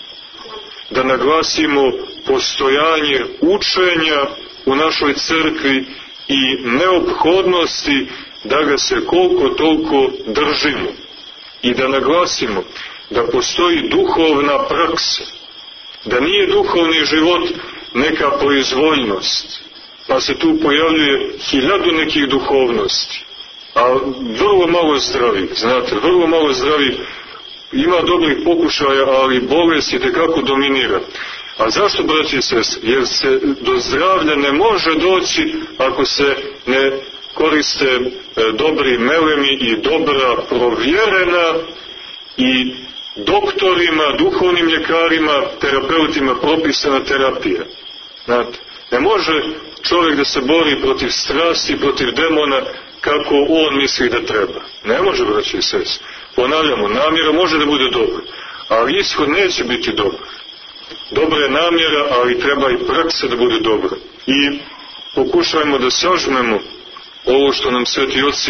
da naglasimo postojanje učenja u našoj crkvi i neophodnosti da ga se koliko toliko držimo i da naglasimo da postoji duhovna praksa, da nije duhovni život neka proizvoljnost, pa se tu pojavljuje hiljadu nekih duhovnosti, a vrlo malo zdravih, znate, vrlo malo zdravih, ima dobrih pokušaja, ali bolest je tekako dominira. A zašto, braći i sestre? Jer se do zdravlja ne može doći ako se ne koriste e, dobri melemi i dobra provjerena i doktorima, duhovnim ljekarima, terapeutima propisana terapija. Znate, ne može čovjek da se bori protiv strasti, protiv demona kako on misli da treba. Ne može, braći i sestre. Ponavljamo, namjera može da bude dobra, ali ishod neće biti dobar. Dobra je namjera, ali treba i praksa da bude dobra. I pokušajmo da sažmemo ovo što nam sveti oci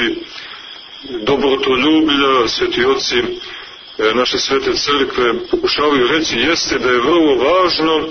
dobrotoljublja, sveti oci naše svete crkve pokušavaju reći, jeste da je vrlo važno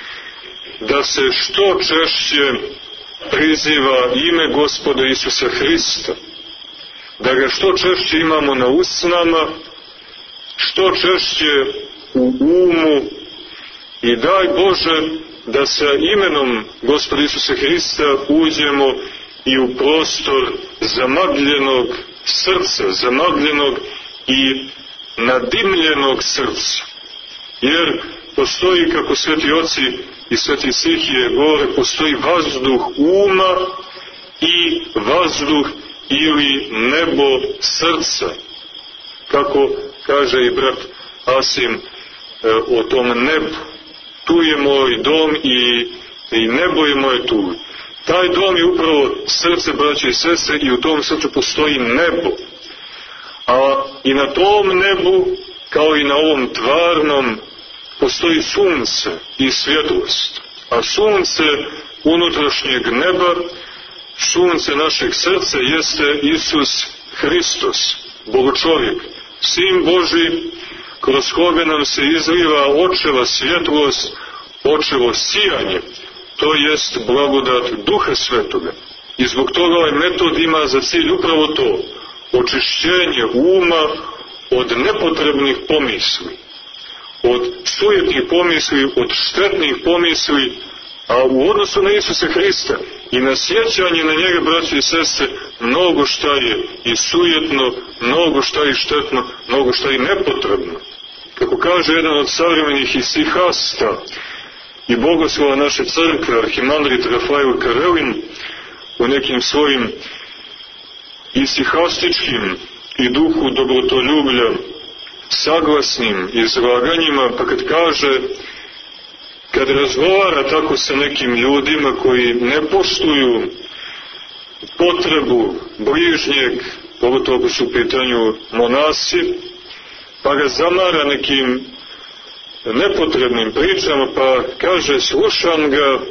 da se što češće priziva ime Gospoda Isusa Hrista, da ga što češće imamo na usnama, što češće u umu i daj Bože da sa imenom Gospoda Isusa Hrista uđemo i u prostor zamagljenog srca, zamagljenog i nadimljenog srca. Jer postoji, kako sveti oci i sveti Isihije govore, postoji vazduh uma i vazduh ili nebo srca. Kako kaže i brat Asim e, o tom nebu. Tu je moj dom i, i nebo je moje tu. Taj dom je upravo srce, braće i sestre, i u tom srcu postoji nebo. A i na tom nebu, kao i na ovom tvarnom, postoji sunce i svjetlost. A sunce unutrašnjeg neba, sunce našeg srca jeste Isus Hristos, Bogočovjek, Sin Božji, kroz koga nam se izliva očeva svjetlost, očevo sijanje, to jest blagodat Duha Svetoga. I zbog toga ovaj metod ima za cilj upravo to, očišćenje uma od nepotrebnih pomisli, od sujetnih pomisli, od štetnih pomisli, a u odnosu na Isusa Hrista i na sjećanje na njega, braći i sestre, mnogo šta je i sujetno, mnogo šta je štetno, mnogo šta je nepotrebno. Kako kaže jedan od savremenih isihasta i bogoslova naše crkve, arhimandrit Rafael Karelin, u nekim svojim isihastičkim i duhu dobrotoljublja saglasnim izlaganjima, pa kad kaže, kad razgovara tako sa nekim ljudima koji ne poštuju potrebu bližnjeg, pogotovo ako su u pitanju monasi, pa ga zamara nekim nepotrebnim pričama, pa kaže, slušam ga,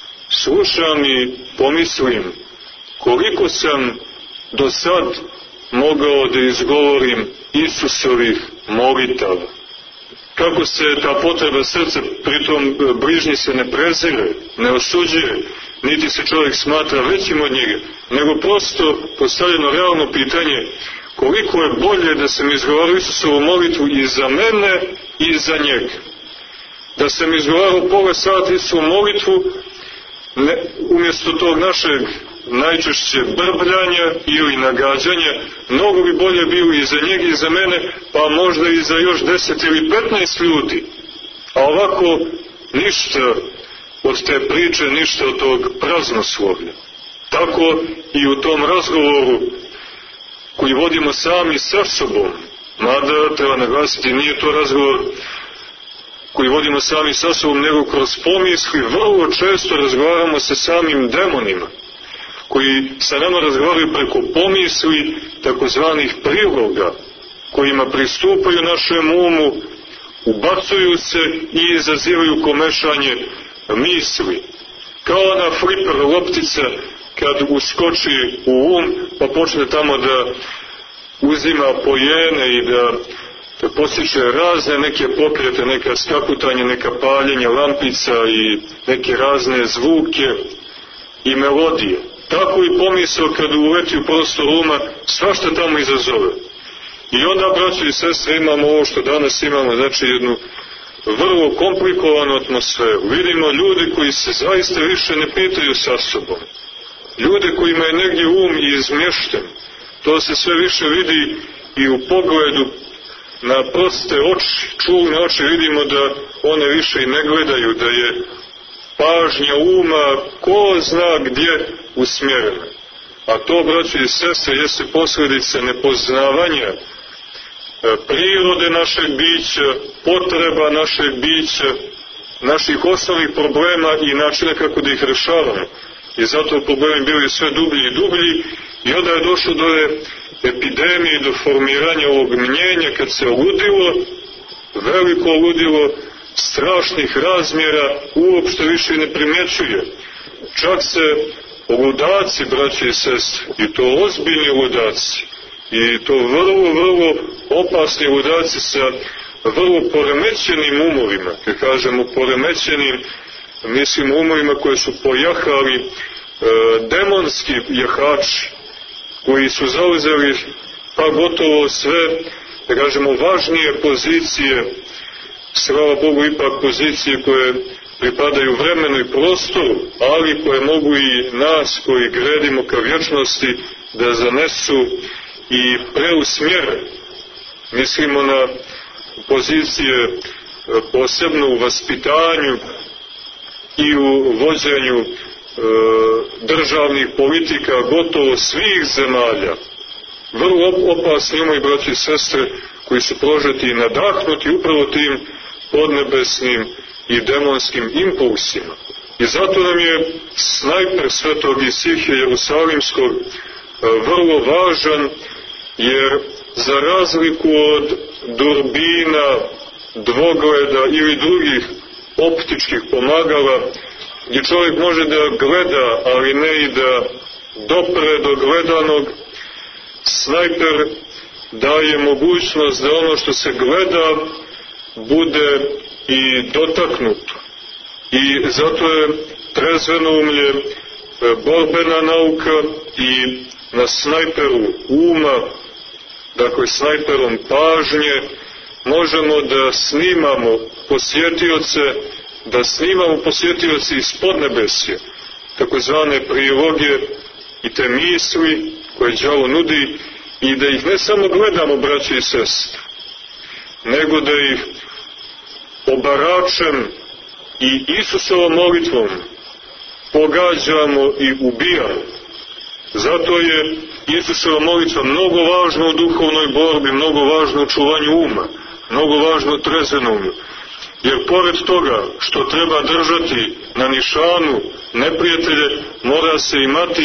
slušam i pomislim koliko sam do sad mogao da izgovorim Isusovih molitava. Kako se ta potreba srca, pritom bližnji se ne prezire, ne osuđuje, niti se čovjek smatra većim od njega, nego prosto postavljeno realno pitanje koliko je bolje da sam izgovarao Isusovu molitvu i za mene i za njega. Da sam izgovarao pola sata Isusovu molitvu, ne, umjesto tog našeg najčešće brbljanja ili nagađanja, mnogo bi bolje bilo i za njega i za mene, pa možda i za još deset ili petnaest ljudi. A ovako ništa od te priče, ništa od tog praznoslovlja. Tako i u tom razgovoru koji vodimo sami sa sobom, mada treba naglasiti, nije to razgovor koji vodimo sami sa sobom, nego kroz pomisli vrlo često razgovaramo sa samim demonima, koji sa nama razgovaraju preko pomisli takozvanih priloga, kojima pristupaju našem umu, ubacuju se i izazivaju komešanje misli. Kao ona fliper loptica kad uskoči u um, pa počne tamo da uzima pojene i da, da posjeće razne neke pokrete, neka skakutanja, neka paljenja lampica i neke razne zvuke i melodije. Tako i pomisao kad uleti u prostor uma, svašta tamo izazove. I onda, braćo i sestre, imamo ovo što danas imamo, znači jednu vrlo komplikovanu atmosferu. Vidimo ljudi koji se zaista više ne pitaju sa sobom. Ljude kojima je negdje um izmješten. To se sve više vidi i u pogledu na proste oči, čulne oči, vidimo da one više i ne gledaju, da je pažnja uma ko zna gdje usmjerena. A to, braćo i sestre, jeste posljedice nepoznavanja prirode našeg bića, potreba našeg bića, naših osnovnih problema i načina kako da ih rešavamo. I zato problemi bili sve dublji i dublji i onda je došlo do epidemije i do formiranja ovog mnjenja kad se ludilo, veliko ludilo, strašnih razmjera uopšte više ne primjećuje. Čak se ludaci, braće i sestre, i to ozbiljni ludaci, i to vrlo, vrlo opasni ludaci sa vrlo poremećenim umovima, kad kažemo poremećenim, mislim umovima koje su pojahali e, demonski jahači, koji su zauzeli pa gotovo sve, da kažemo, važnije pozicije, slava Bogu ipak pozicije koje pripadaju vremenu i prostoru, ali koje mogu i nas koji gredimo ka vječnosti da zanesu i preusmjere. Mislimo na pozicije posebno u vaspitanju i u vođenju e, državnih politika gotovo svih zemalja. Vrlo opasni moji braći i sestre koji su prožeti i nadahnuti upravo tim podnebesnim i demonskim impulsima. I zato nam je snajper svetog Isihija Jerusalimskog vrlo važan, jer za razliku od durbina, dvogleda ili drugih optičkih pomagala, gdje čovjek može da gleda, ali ne i da dopre do gledanog, snajper daje mogućnost da ono što se gleda bude i dotaknuto. I zato je trezvenoumlje borbena nauka i na snajperu uma, dakle snajperom pažnje, možemo da snimamo posjetioce, da snimamo posjetioce iz podnebesja, takozvane priloge i te misli koje đavo nudi, i da ih ne samo gledamo, braće i sestre, nego da ih obaračem i Isusovom molitvom pogađamo i ubijamo. Zato je Isusova molitva mnogo važna u duhovnoj borbi, mnogo važna u čuvanju uma, mnogo važna u trezvenoumu. Jer pored toga što treba držati na nišanu neprijatelje, mora se imati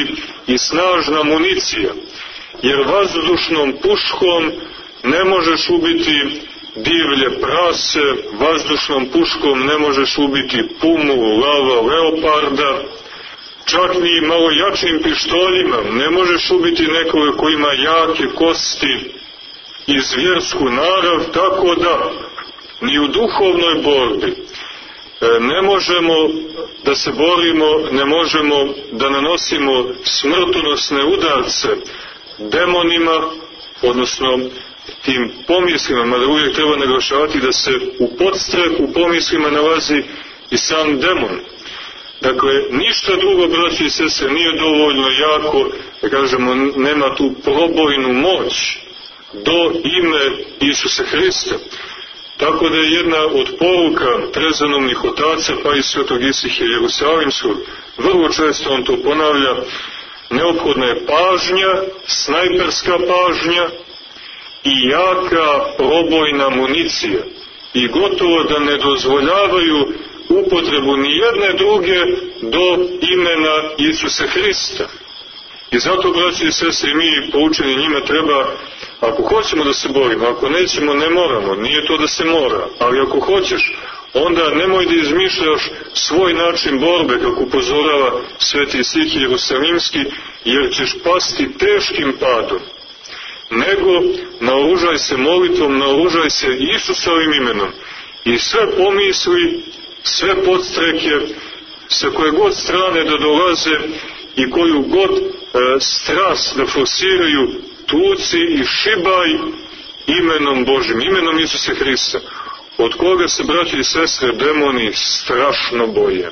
i snažna municija, jer vazdušnom puškom ne možeš ubiti divlje prase, vazdušnom puškom ne možeš ubiti pumu, lava, leoparda, čak ni malo jačim pištoljima ne možeš ubiti nekoga ko ima jake kosti i zvjersku narav, tako da ni u duhovnoj borbi ne možemo da se borimo, ne možemo da nanosimo smrtonosne udarce demonima, odnosno tim pomislima, mada uvijek treba naglašavati da se u podstreku pomislima nalazi i sam demon. Dakle, ništa drugo, braći i sestre, nije dovoljno jako, da kažemo, nema tu probojnu moć do ime Isusa Hrista. Tako da je jedna od poruka trezanovnih otaca, pa i svetog Isihija Jerusalimskog, vrlo često on to ponavlja, neophodna je pažnja, snajperska pažnja i jaka probojna municija. I gotovo da ne dozvoljavaju upotrebu ni jedne druge do imena Isusa Hrista. I zato, braći i sestre, mi poučeni njima treba, ako hoćemo da se borimo, ako nećemo, ne moramo, nije to da se mora, ali ako hoćeš, onda nemoj da izmišljaš svoj način borbe, kako upozorava sveti Isihij Jerusalimski, jer ćeš pasti teškim padom. Nego naoružaj se molitvom, naoružaj se Isusovim imenom i sve pomisli, sve podstreke, sa koje god strane da dolaze i koju god e, strast da forsiraju, tuci i šibaj imenom Božim, imenom Isusa Hrista, od koga se, braći i sestre, demoni strašno boje. E,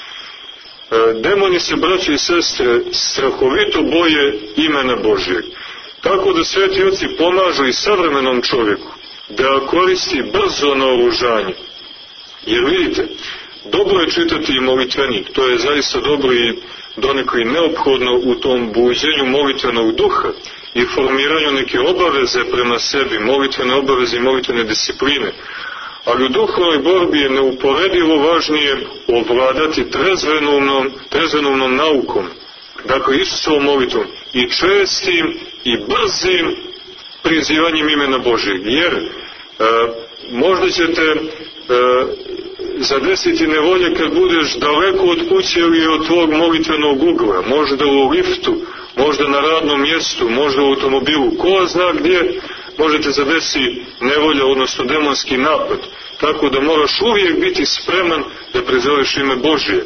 demoni se, braći i sestre, strahovito boje imena Božjeg. Tako da sveti oci pomažu i savremenom čovjeku da koristi brzo naoružanje. Jer vidite, dobro je čitati i molitvenik, to je zaista dobro i donekle i neophodno u tom buđenju molitvenog duha i formiranju neke obaveze prema sebi, molitvene obaveze i molitvene discipline. Ali u duhovnoj borbi je neuporedivo važnije ovladati trezvenovnom, trezvenovnom naukom, dakle Isusovom molitvom i čestim i brzim prizivanjem imena Božjeg. Jer e, možda ćete e, zadesiti nevolje kad budeš daleko od kuće ili od tvog molitvenog ugla, možda u liftu, možda na radnom mjestu, možda u automobilu, ko zna gdje možete zadesiti nevolja, odnosno demonski napad. Tako da moraš uvijek biti spreman da prizoveš ime Božje.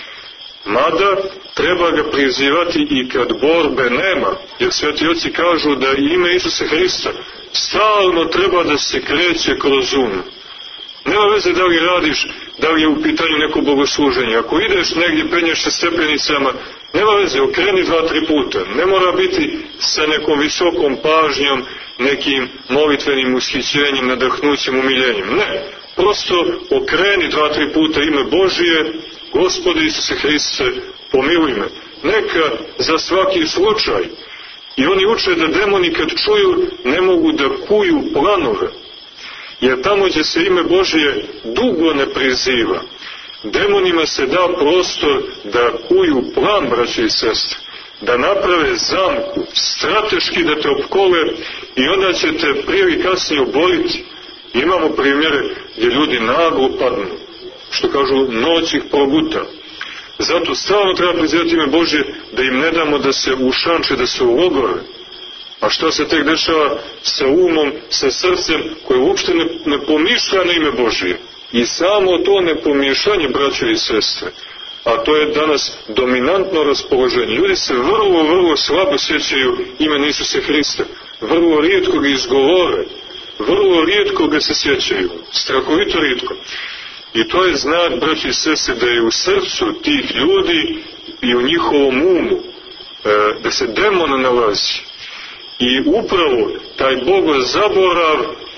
Mada treba ga prizivati i kad borbe nema, jer sveti oci kažu da ime Isusa Hrista stalno treba da se kreće kroz um. Nema veze da li radiš, da li je u pitanju neko bogosluženje. Ako ideš negdje, penješ se stepenicama, nema veze, okreni dva, tri puta. Ne mora biti sa nekom visokom pažnjom, nekim molitvenim ushićenjem, nadahnućem, umiljenjem. Ne, prosto okreni dva, tri puta ime Božije, Gospode Isuse Hriste, pomiluj me. Neka za svaki slučaj. I oni uče da demoni kad čuju ne mogu da kuju planove. Jer tamo gdje se ime Božije dugo ne priziva, demonima se da prostor da kuju plan, braće i sestre, da naprave zamku, strateški da te opkole i onda će te prije ili kasnije oboriti. Imamo primjere gdje ljudi naglo padnu, što kažu noć ih proguta. Zato stalno treba prizivati ime Božje da im ne damo da se ušanče, da se ulogore. A šta se tek dešava sa umom, sa srcem koje uopšte ne, ne pomišlja na ime Božije. I samo to nepomišljanje, braće i sestre, a to je danas dominantno raspoloženje. Ljudi se vrlo, vrlo slabo sjećaju imena Isusa Hrista. Vrlo rijetko ga izgovore. Vrlo rijetko ga se sjećaju. Strahovito rijetko. I to je znak, braći i sestre, da je u srcu tih ljudi i u njihovom umu, da se demon nalazi. I upravo taj bogozaborav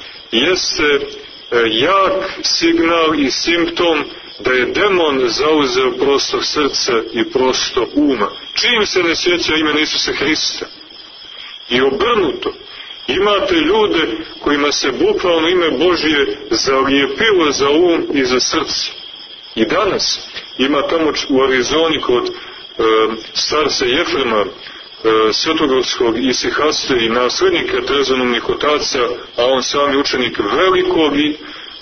jeste jak signal i simptom da je demon zauzeo prostor srca i prostor uma. Čim se ne sjeća imena Isusa Hrista. I obrnuto, imate ljude kojima se bukvalno ime Božje zalijepilo za um i za srce. I danas ima tamo u Arizoni kod e, starca Jefrema svetogorskog isihaste i naslednika trezanomnih otaca, a on sami učenik velikog i, e,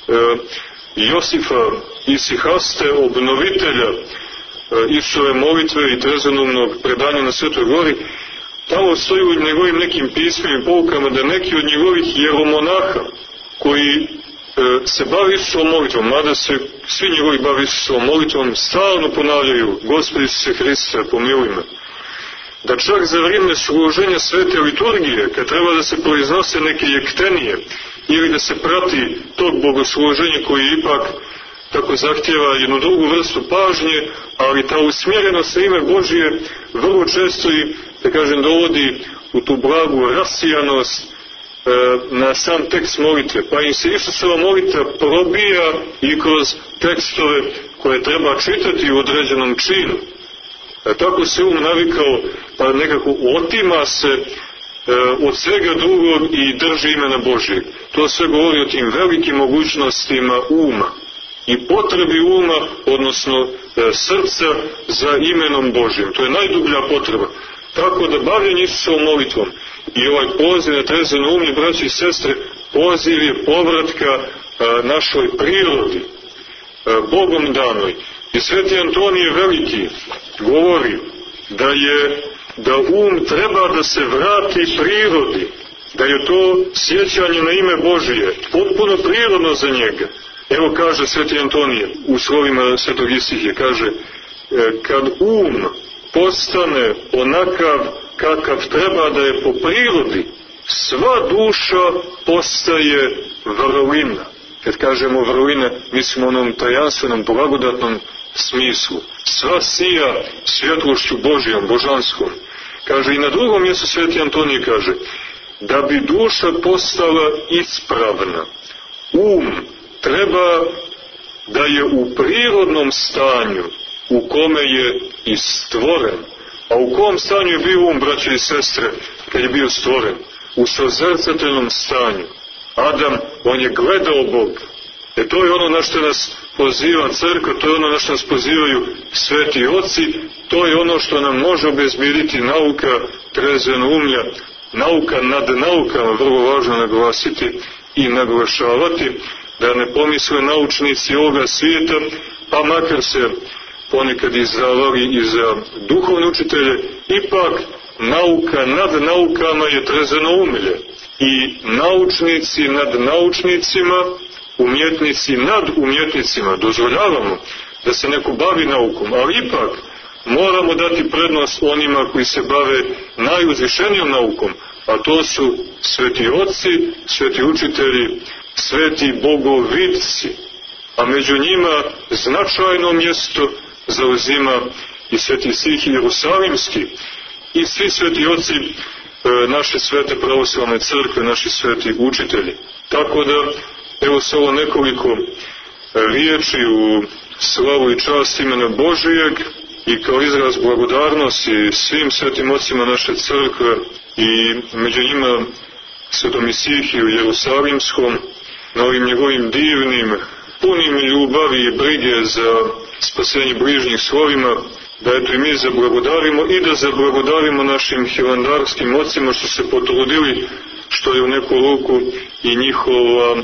Josifa isihaste, obnovitelja e, Isusove molitve i trezanomnog predanja na Svetoj gori. Tamo stoji u njegovim nekim pismima i poukama da neki od njegovih jeromonaha koji e, se bavi Isusovom molitvom, mada se svi njegovi bavi Isusovom molitvom, stalno ponavljaju: Gospodи Isuse Hriste, pomiluj me. Da čak za vrijeme služenja svete liturgije, kad treba da se proiznose neke jektenije ili da se prati tog bogosluženja koji ipak tako zahtjeva jednu drugu vrstu pažnje, ali ta usmjerenost na ime Božije vrlo često i, da kažem, dovodi u tu blagu rasijanost e, na sam tekst molitve, pa im se Isusova molitva probija i kroz tekstove koje treba čitati u određenom činu. E, tako se um navikao, pa nekako otima se e, od svega drugog i drži imena Božijeg. To sve govori o tim velikim mogućnostima uma i potrebi uma, odnosno e, srca za imenom Božijim. To je najdublja potreba. Tako da bavljenje Isusovom molitvom i ovaj poziv na trezveno umlje, braći i sestre, poziv je povratka a, našoj prirodi, a, Bogom danoj. I sveti Antonije Veliki govori da je da um treba da se vrati prirodi, da je to sjećanje na ime Božije potpuno prirodno za njega. Evo kaže sveti Antonije u slovima svetog Isihije, kaže: kad um postane onakav kakav treba da je po prirodi, sva duša postaje vrlina. Kad kažemo vrlina, mislimo onom tajanstvenom, blagodatnom smislu. Sva sija svjetlošću Božijom, božanskom. Kaže i na drugom mjestu sveti Antonije, kaže: da bi duša postala ispravna, um treba da je u prirodnom stanju u kome je i stvoren. A u kom stanju je bio um, braće i sestre, kad je bio stvoren? U sozrcateljnom stanju. Adam, on je gledao Boga. E to je ono na što nas poziva crkva, to je ono na što nas pozivaju sveti oci, to je ono što nam može obezbjediti nauka trezvenoumlja, nauka nad naukama, vrlo važno naglasiti i naglašavati, da ne pomisle naučnici ovoga svijeta, pa makar se ponekad izdavali i za duhovne učitelje, ipak nauka nad naukama je trezvenoumlje. I naučnici nad naučnicima, umjetnici nad umjetnicima, dozvoljavamo da se neko bavi naukom, ali ipak moramo dati prednost onima koji se bave najuzvišenijom naukom, a to su sveti oci, sveti učitelji, sveti bogovidci, a među njima značajno mjesto zauzima i sveti Sihij Jerusalimski i svi sveti oci e, naše svete pravoslavne crkve, naši sveti učitelji. Tako da, evo se ovo nekoliko riječi u slavu i čast imena Božijeg i kao izraz blagodarnosti svim svetim ocima naše crkve i među njima svetom Isihiju Jerusalimskom, na ovim njegovim divnim, punim ljubavi i brige za spasenje bližnjih slovima, da eto i mi zablagodarimo i da zablagodarimo našim hilandarskim ocima što se potrudili, što je u neku ruku i njihova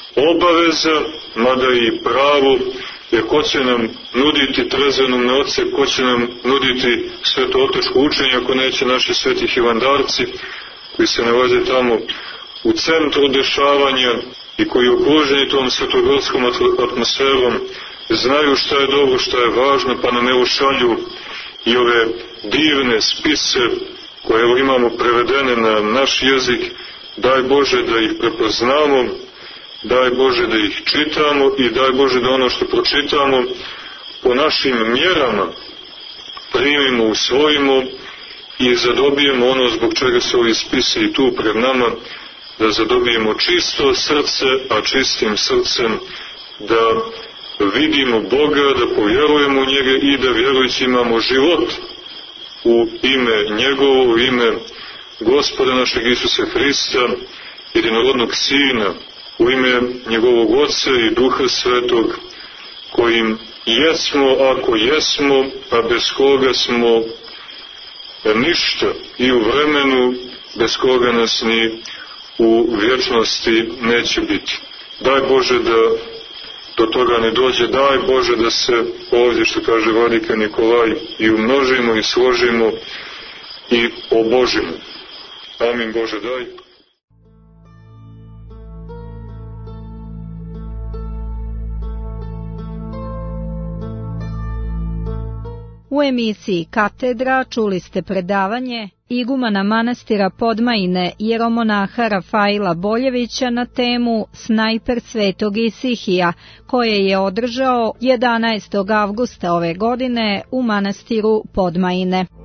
obaveza, mada i pravo, jer ko će nam nuditi trezvenom oce, ko će nam nuditi sveto otočko učenje, ako neće naši sveti hilandarci, koji se nalaze tamo u centru dešavanja i koji okruženi tom svetogorskom atmosferom znaju šta je dobro, šta je važno, pa nam evo šalju i ove divne spise koje evo imamo prevedene na naš jezik. Daj Bože da ih prepoznamo, daj Bože da ih čitamo i daj Bože da ono što pročitamo po našim mjerama primimo, usvojimo i zadobijemo ono zbog čega se ovi spisi i tu pred nama, da zadobijemo čisto srce, a čistim srcem da vidimo Boga, da povjerujemo u njega i da vjerujući imamo život u ime njegovo, u ime Gospoda našeg Isusa Hrista, jedinorodnog Sina, u ime njegovog Oca i Duha Svetog, kojim jesmo, ako jesmo, a bez koga smo ništa i u vremenu bez koga nas ni u vječnosti neće biti. Daj Bože da do toga ne dođe, daj Bože da se ovdje, što kaže vladika Nikolaj, i umnožimo i složimo i obožimo. Amin Bože, daj. U emisiji Katedra čuli ste predavanje igumana manastira Podmajine jeromonaha Rafaila Boljevića na temu Snajper Svetog Isihija, koje je održao jedanaestog avgusta ove godine u manastiru Podmajine.